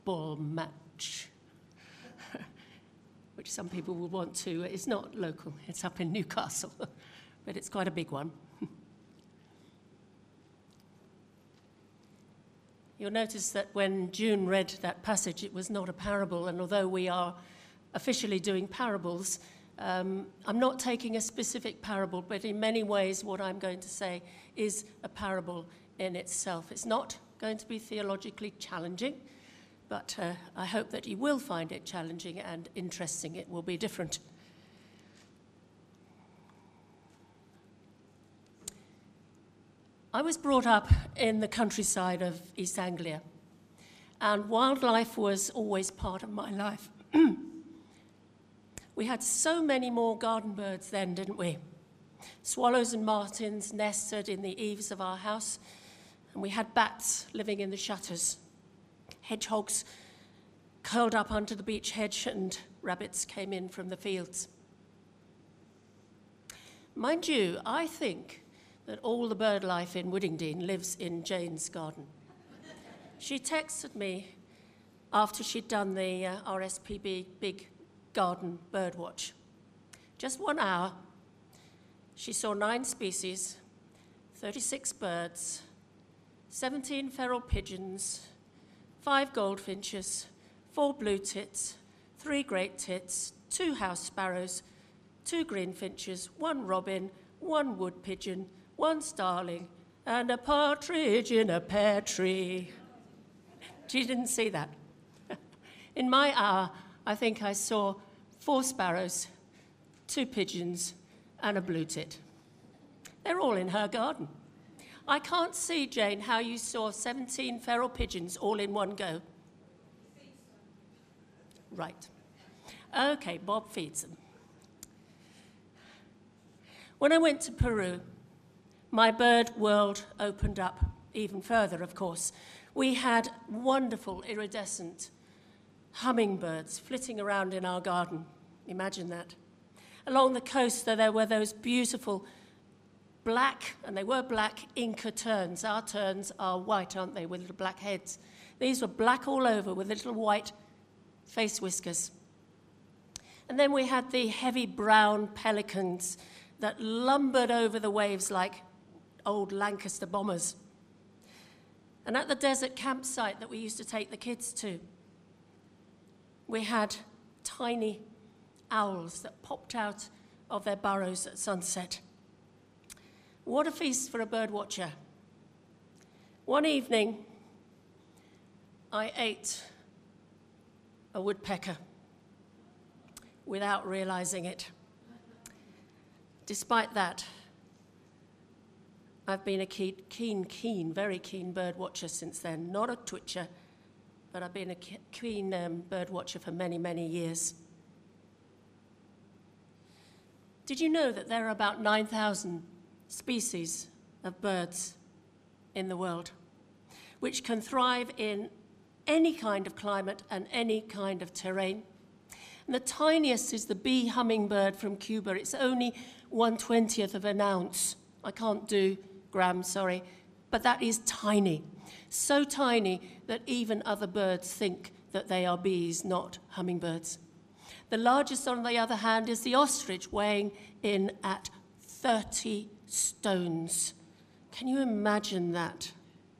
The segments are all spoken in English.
football match, which some people will want to. It's not local, it's up in Newcastle, but it's quite a big one. You'll notice that when June read that passage, it was not a parable, and although we are officially doing parables, I'm not taking a specific parable, but in many ways what I'm going to say is a parable in itself. It's not going to be theologically challenging, but I hope that you will find it challenging and interesting. It will be different. I was brought up in the countryside of East Anglia, and wildlife was always part of my life. We had so many more garden birds then, didn't we? Swallows and martins nested in the eaves of our house, and we had bats living in the shutters. Hedgehogs curled up under the beech hedge, and rabbits came in from the fields. Mind you, I think that all the bird life in Widdingdean lives in Jane's garden. She texted me after she'd done the RSPB Big Garden Bird Watch. Just 1 hour, she saw 9 species, 36 birds, 17 feral pigeons, 5 goldfinches, 4 blue tits, 3 great tits, 2 house sparrows, 2 greenfinches, 1 robin, 1 wood pigeon, 1 starling, and a partridge in a pear tree. She didn't see that. In my hour, I think I saw 4 sparrows, 2 pigeons, and a blue tit. They're all in her garden. I can't see, Jane, how you saw 17 feral pigeons all in one go. Right. Okay, Bob feeds them. When I went to Peru, my bird world opened up even further, of course. We had wonderful iridescent hummingbirds flitting around in our garden. Imagine that. Along the coast, there were those beautiful black, and they were black, Inca terns. Our terns are white, aren't they, with little black heads. These were black all over with little white face whiskers. And then we had the heavy brown pelicans that lumbered over the waves like old Lancaster bombers. And at the desert campsite that we used to take the kids to, we had tiny owls that popped out of their burrows at sunset. What a feast for a bird watcher. One evening, I ate a woodpecker without realizing it. Despite that, I've been a very keen bird watcher since then. Not a twitcher, but I've been a keen bird watcher for many, many years. Did you know that there are about 9,000 species of birds in the world, which can thrive in any kind of climate and any kind of terrain? And the tiniest is the bee hummingbird from Cuba. It's only 1/20th of an ounce. I can't do grams, sorry, but that is tiny. So tiny that even other birds think that they are bees, not hummingbirds. The largest, on the other hand, is the ostrich, weighing in at 30 stones. Can you imagine that?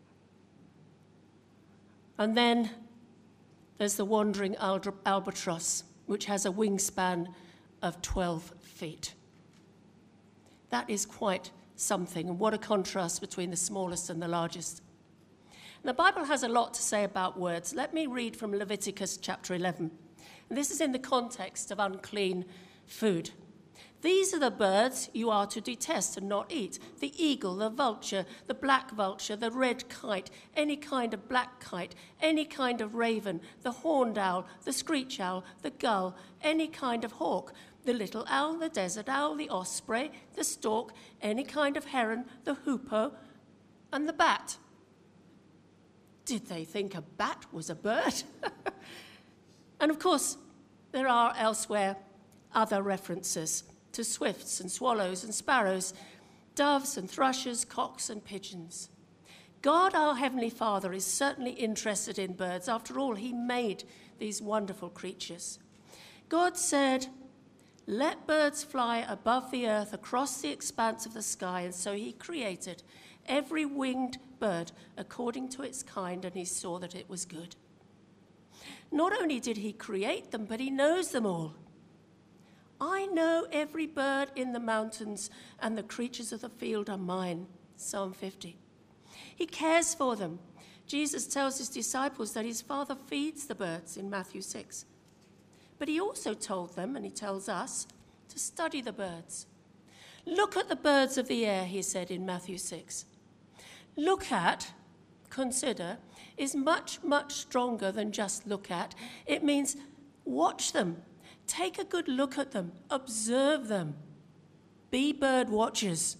And then there's the wandering albatross, which has a wingspan of 12 feet. That is quite something, and what a contrast between the smallest and the largest. And the Bible has a lot to say about words. Let me read from Leviticus chapter 11. And this is in the context of unclean food. These are the birds you are to detest and not eat: the eagle, the vulture, the black vulture, the red kite, any kind of black kite, any kind of raven, the horned owl, the screech owl, the gull, any kind of hawk, the little owl, the desert owl, the osprey, the stork, any kind of heron, the hoopoe, and the bat. Did they think a bat was a bird? And of course, there are elsewhere other references to swifts and swallows and sparrows, doves and thrushes, cocks and pigeons. God, our Heavenly Father, is certainly interested in birds. After all, he made these wonderful creatures. God said, "Let birds fly above the earth across the expanse of the sky." And so he created every winged bird according to its kind, and he saw that it was good. Not only did he create them, but he knows them all. "I know every bird in the mountains, and the creatures of the field are mine." Psalm 50. He cares for them. Jesus tells his disciples that his Father feeds the birds in Matthew 6. But he also told them, and he tells us, to study the birds. "Look at the birds of the air," he said in Matthew 6. Look at, consider, is much, much stronger than just look at. It means watch them. Take a good look at them. Observe them. Be bird watchers.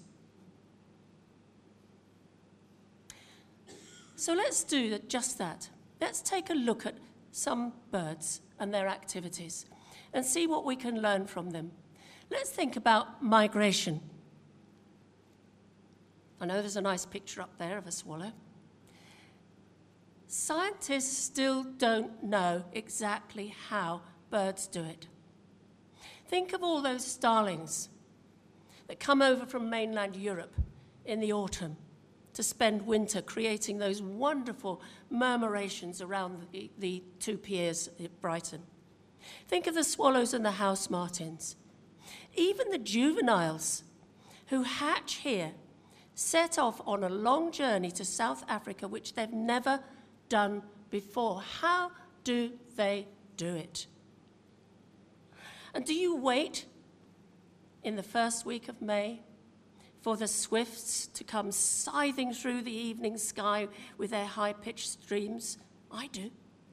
So let's do just that. Let's take a look at some birds and their activities and see what we can learn from them. Let's think about migration. I know there's a nice picture up there of a swallow. Scientists still don't know exactly how birds do it. Think of all those starlings that come over from mainland Europe in the autumn to spend winter creating those wonderful murmurations around the two piers at Brighton. Think of the swallows and the house martins. Even the juveniles who hatch here set off on a long journey to South Africa, which they've never done before. How do they do it? And do you wait in the first week of May for the swifts to come scything through the evening sky with their high-pitched screams? I do.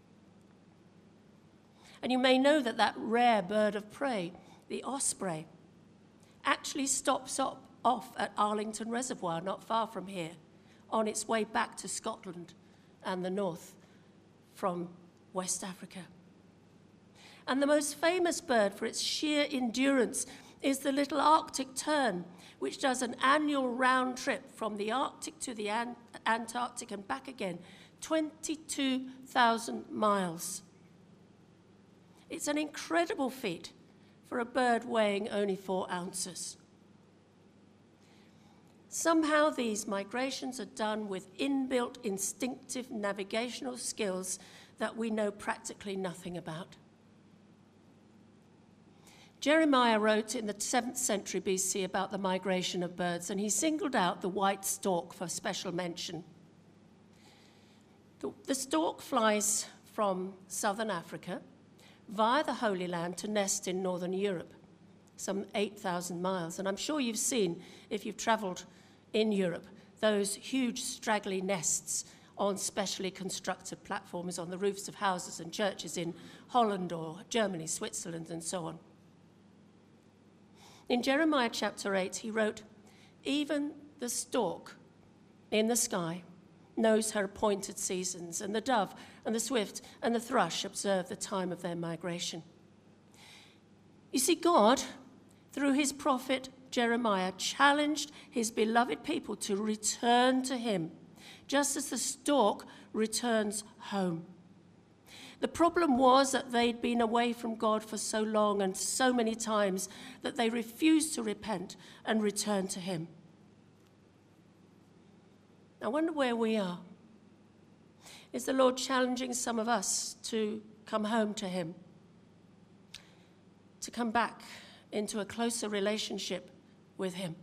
And you may know that that rare bird of prey, the osprey, actually stops off at Arlington Reservoir, not far from here, on its way back to Scotland and the north from West Africa. And the most famous bird for its sheer endurance is the little Arctic tern, which does an annual round trip from the Arctic to the Antarctic and back again, 22,000 miles. It's an incredible feat for a bird weighing only 4 ounces. Somehow these migrations are done with inbuilt instinctive navigational skills that we know practically nothing about. Jeremiah wrote in the 7th century BC about the migration of birds, and he singled out the white stork for special mention. The stork flies from southern Africa via the Holy Land to nest in northern Europe, some 8,000 miles. And I'm sure you've seen, if you've travelled in Europe, those huge straggly nests on specially constructed platforms on the roofs of houses and churches in Holland or Germany, Switzerland, and so on. In Jeremiah chapter 8, he wrote, "Even the stork in the sky knows her appointed seasons, and the dove and the swift and the thrush observe the time of their migration." You see, God, through his prophet Jeremiah, challenged his beloved people to return to him, just as the stork returns home. The problem was that they'd been away from God for so long and so many times that they refused to repent and return to him. I wonder where we are. Is the Lord challenging some of us to come home to him, to come back into a closer relationship with him,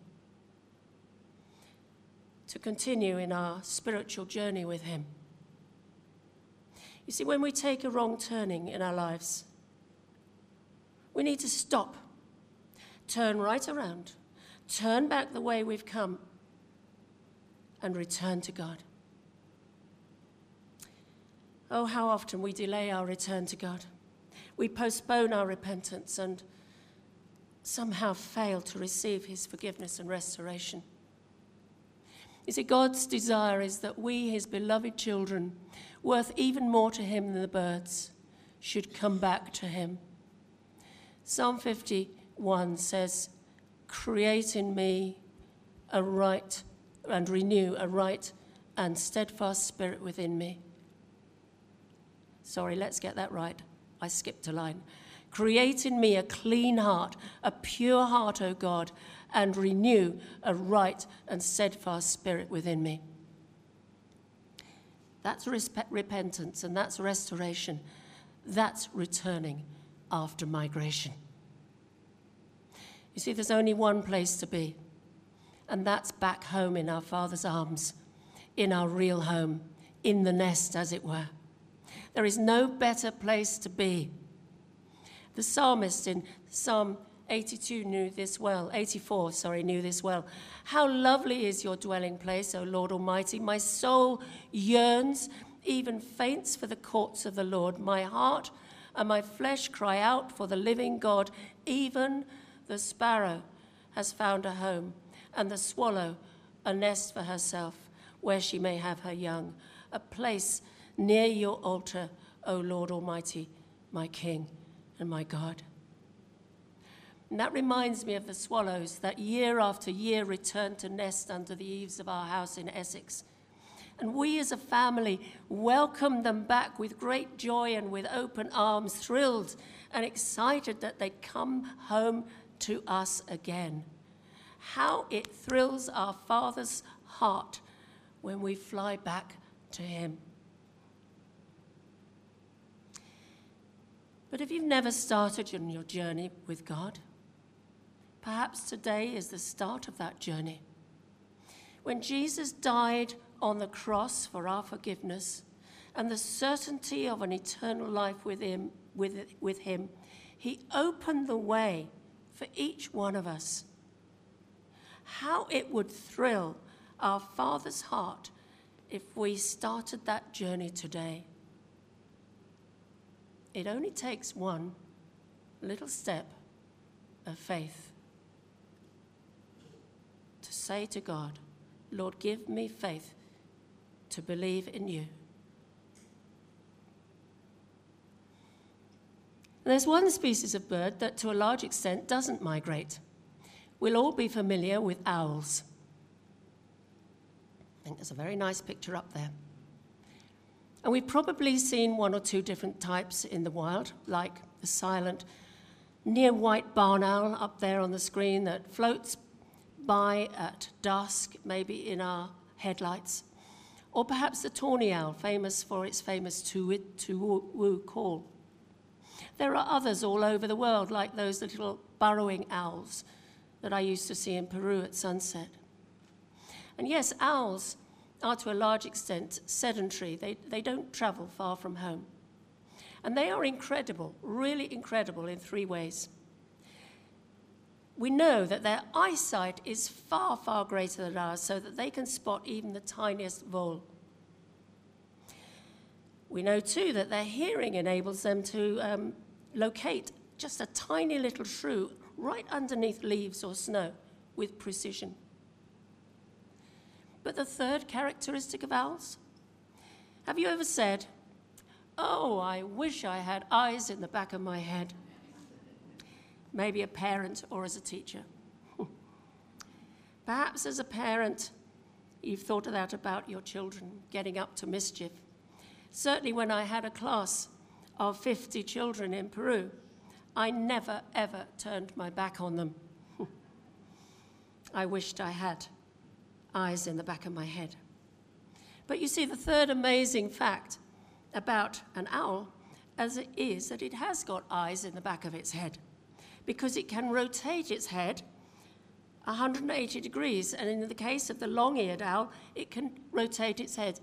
to continue in our spiritual journey with him? You see, when we take a wrong turning in our lives, we need to stop, turn right around, turn back the way we've come, and return to God. Oh, how often we delay our return to God. We postpone our repentance and somehow fail to receive his forgiveness and restoration. You see, God's desire is that we, his beloved children, worth even more to him than the birds, should come back to him. Psalm 51 says, "Create in me a right and renew a right and steadfast spirit within me. Sorry, let's get that right. I skipped a line. Create in me a clean heart, a pure heart, O God, and renew a right and steadfast spirit within me. That's repentance, and that's restoration. That's returning after migration. You see, there's only one place to be, and that's back home in our Father's arms, in our real home, in the nest, as it were. There is no better place to be. The psalmist in Psalm 84 knew this well. How lovely is your dwelling place, O Lord Almighty. My soul yearns, even faints for the courts of the Lord. My heart and my flesh cry out for the living God. Even the sparrow has found a home, and the swallow a nest for herself, where she may have her young, a place near your altar, O Lord Almighty, my King and my God. And that reminds me of the swallows that year after year return to nest under the eaves of our house in Essex. And we as a family welcome them back with great joy and with open arms, thrilled and excited that they come home to us again. How it thrills our Father's heart when we fly back to him. But if you've never started on your journey with God, perhaps today is the start of that journey. When Jesus died on the cross for our forgiveness and the certainty of an eternal life with him, he opened the way for each one of us. How it would thrill our Father's heart if we started that journey today. It only takes one little step of faith to say to God, Lord, give me faith to believe in you. There's one species of bird that to a large extent doesn't migrate. We'll all be familiar with owls. I think there's a very nice picture up there. And we've probably seen one or two different types in the wild, like the silent near-white barn owl up there on the screen that floats by at dusk, maybe in our headlights. Or perhaps the tawny owl, famous for its famous tu-woo call. There are others all over the world, like those little burrowing owls that I used to see in Peru at sunset. And yes, owls are to a large extent sedentary. They don't travel far from home. And they are incredible, really incredible in three ways. We know that their eyesight is far, far greater than ours, so that they can spot even the tiniest vole. We know, too, that their hearing enables them to locate just a tiny little shrew right underneath leaves or snow with precision. But the third characteristic of owls? Have you ever said, oh, I wish I had eyes in the back of my head? Maybe a parent or as a teacher. Perhaps as a parent, you've thought of that about your children getting up to mischief. Certainly when I had a class of 50 children in Peru, I never, ever turned my back on them. I wished I had eyes in the back of my head. But you see, the third amazing fact about an owl as it is that it has got eyes in the back of its head, because it can rotate its head 180 degrees, and in the case of the long-eared owl, it can rotate its head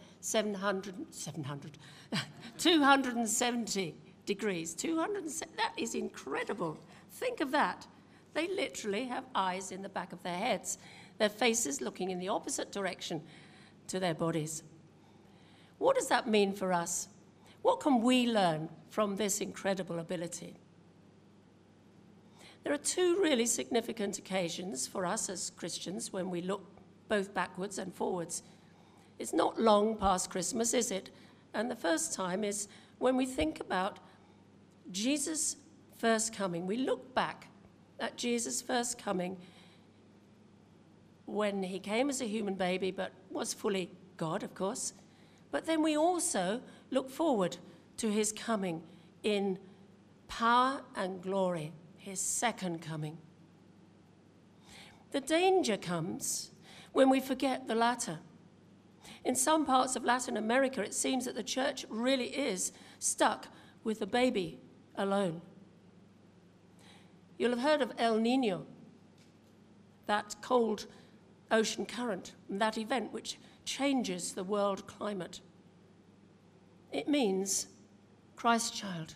270 degrees. That is incredible. Think of that. They literally have eyes in the back of their heads, their faces looking in the opposite direction to their bodies. What does that mean for us? What can we learn from this incredible ability? There are two really significant occasions for us as Christians when we look both backwards and forwards. It's not long past Christmas, is it? And the first time is when we think about Jesus' first coming. We look back at Jesus' first coming when he came as a human baby but was fully God, of course, but then we also look forward to his coming in power and glory, his second coming. The danger comes when we forget the latter. In some parts of Latin America, it seems that the church really is stuck with the baby alone. You'll have heard of El Niño, that cold ocean current, that event which changes the world climate. It means Christ child.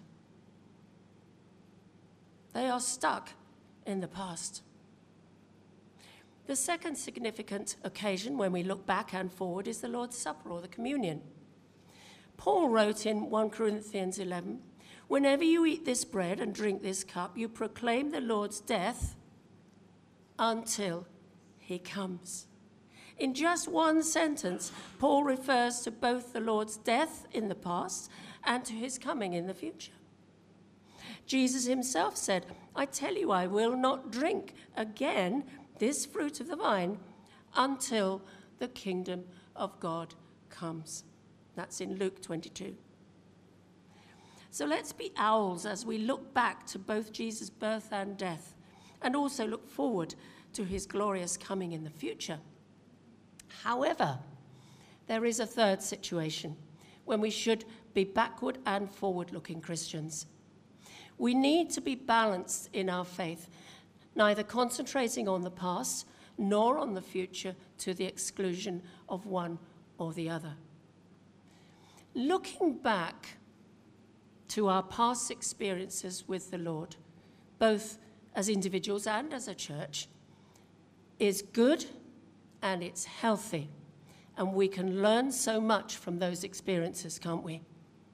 They are stuck in the past. The second significant occasion when we look back and forward is the Lord's Supper or the communion. Paul wrote in 1 Corinthians 11, "Whenever you eat this bread and drink this cup, you proclaim the Lord's death until he comes." In just one sentence, Paul refers to both the Lord's death in the past and to his coming in the future. Jesus himself said, "I tell you, I will not drink again this fruit of the vine until the kingdom of God comes." That's in Luke 22. So let's be owls as we look back to both Jesus' birth and death, and also look forward to his glorious coming in the future. However, there is a third situation when we should be backward and forward-looking Christians. We need to be balanced in our faith, neither concentrating on the past nor on the future to the exclusion of one or the other. Looking back to our past experiences with the Lord, both as individuals and as a church, is good and it's healthy, and we can learn so much from those experiences, can't we?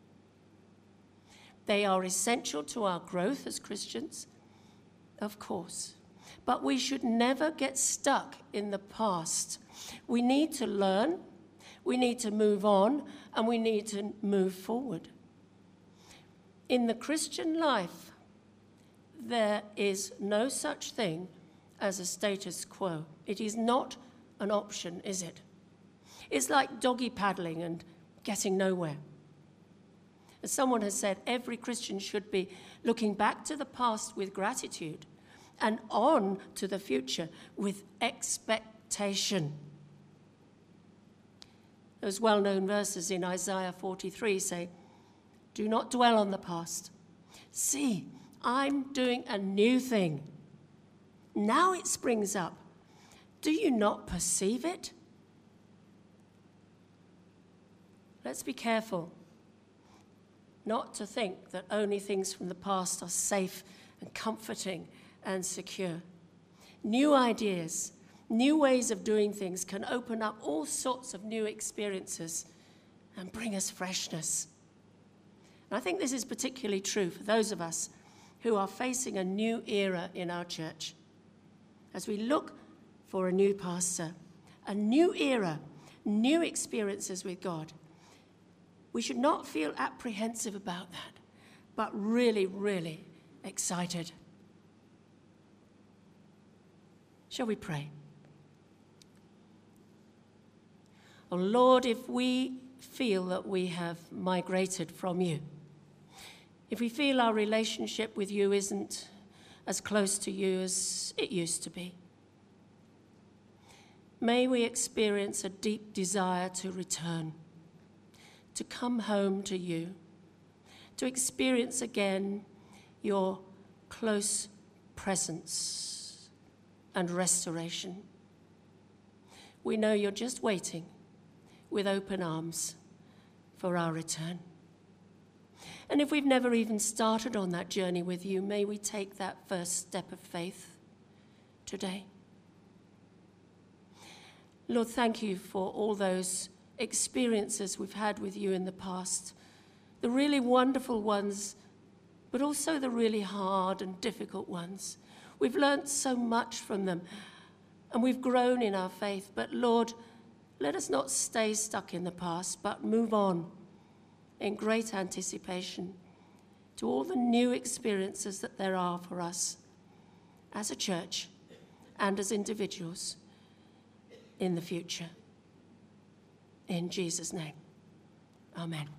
They are essential to our growth as Christians, of course, but we should never get stuck in the past. We need to learn, we need to move on, and we need to move forward. In the Christian life, there is no such thing as a status quo. It is not an option, is it? It's like doggy paddling and getting nowhere. As someone has said, every Christian should be looking back to the past with gratitude and on to the future with expectation. Those well-known verses in Isaiah 43 say, "Do not dwell on the past. See, I'm doing a new thing. Now it springs up. Do you not perceive it?" Let's be careful not to think that only things from the past are safe and comforting and secure. New ideas, new ways of doing things can open up all sorts of new experiences and bring us freshness. And I think this is particularly true for those of us who are facing a new era in our church. As we look for a new pastor, a new era, new experiences with God, we should not feel apprehensive about that, but really, really excited. Shall we pray? Oh Lord, if we feel that we have migrated from you, if we feel our relationship with you isn't as close to you as it used to be, may we experience a deep desire to return, to come home to you, to experience again your close presence and restoration. We know you're just waiting with open arms for our return. And if we've never even started on that journey with you, may we take that first step of faith today. Lord, thank you for all those experiences we've had with you in the past, the really wonderful ones, but also the really hard and difficult ones. We've learnt so much from them, and we've grown in our faith. But Lord, let us not stay stuck in the past, but move on in great anticipation to all the new experiences that there are for us as a church and as individuals in the future. In Jesus' name, amen.